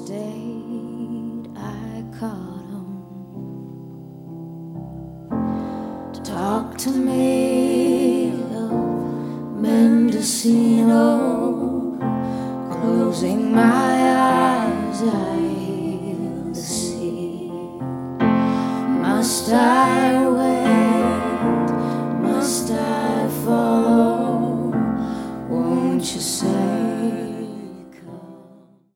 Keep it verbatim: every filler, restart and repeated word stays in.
date I caught him to talk to me of Mendocino. Closing my eyes, I